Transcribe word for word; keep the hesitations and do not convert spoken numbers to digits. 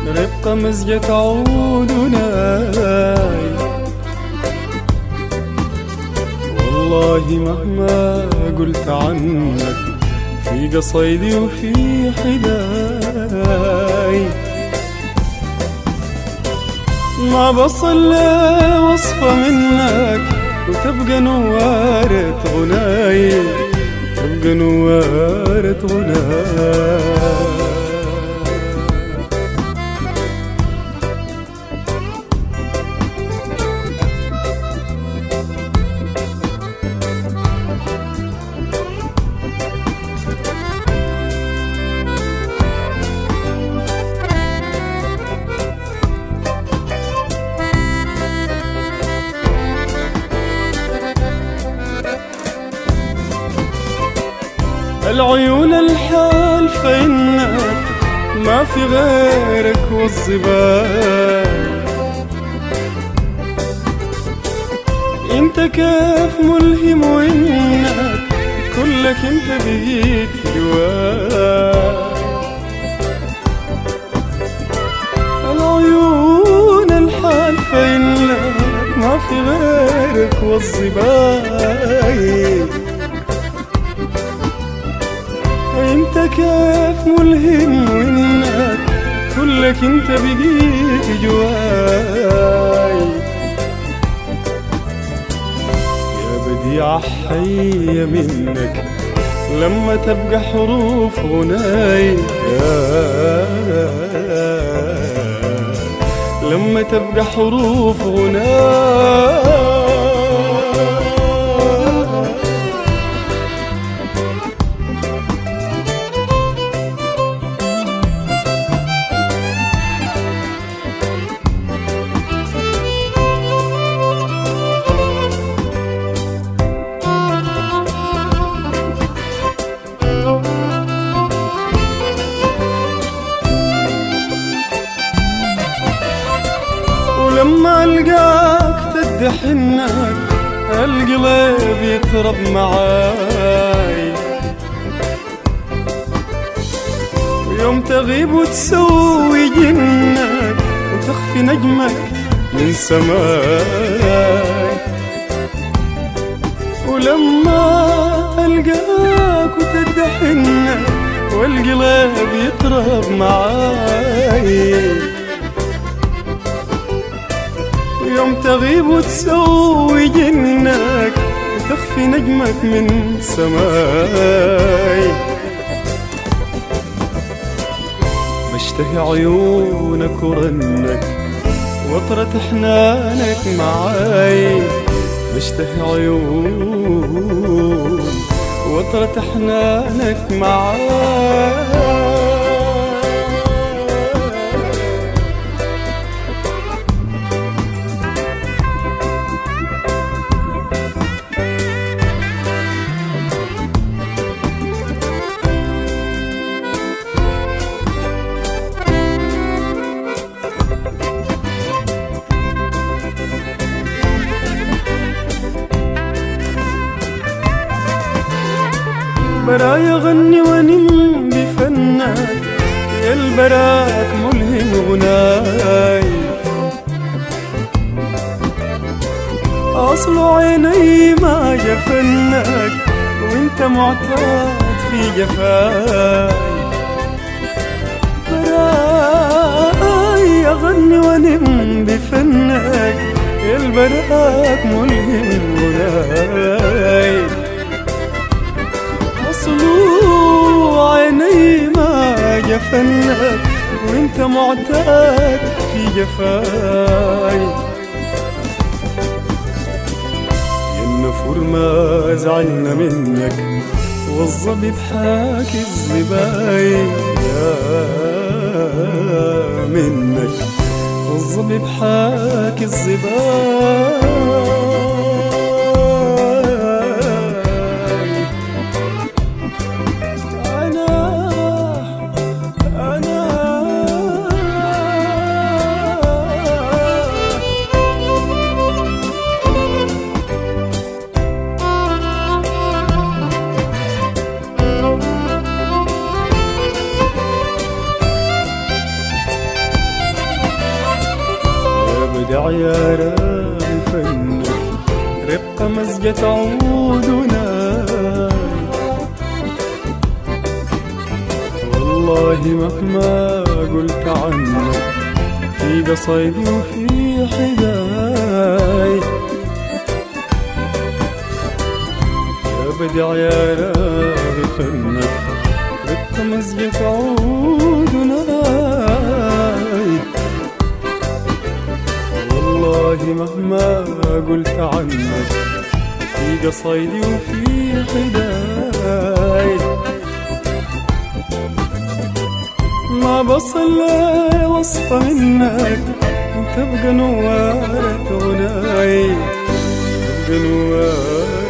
رفقة مزجة عودنا. والله مهما قلت عنك في قصيدي وفي حداي ما بصل وصفة منك وتبقى نوارة غناي، تبقى نوارة غناي. العيون الحال فإنك ما في غيرك والظباء، انت كيف ملهم وانك كلك انت بقيت جواي. العيون الحال فإنك ما في غيرك والظباء، انت كيف ملهم وانك كلك انت بقيت جواي. يا بديعة حية منك لما تبقى حروف غناي، لما تبقى حروف غناي. ولما ألقاك تدحنك القلب يطرب معاي، ويوم تغيب وتسوي جنك وتخفي نجمك من سماي. ولما ألقاك وتدحنك والقلب يطرب معاي، يوم تغيب وتسوي جنك وتخفي نجمك من سماي. بشتهي عيونك ورنك وطرة حنانك معاي، بشتهي عيون وطرة حنانك معاي. برايا غني ونم بفنك يا البراك ملهم غناي. أصل عيني ما جفنك وانت معتاد في جفاي. برايا غني ونم بفنك يا البراك ملهم غناي. أصلو عيني ما جفنك وانت معتاد في جفاي. يا النفور ما زعلنا منك والظبي بحاكي الزباين، يا منك والظبي بحاكي الزباين. بدع يا راغي فنك رقة مزجة عودنا. والله مهما قلت عنك في قصيدي وفي حداي يا بدع يا راغي فنك رقة مزجة عودنا. والله مهما قلت عنك في قصيدي وفي حداي ما بصل وصفة منك وتبقى نوارة غناي، تبقى نوارة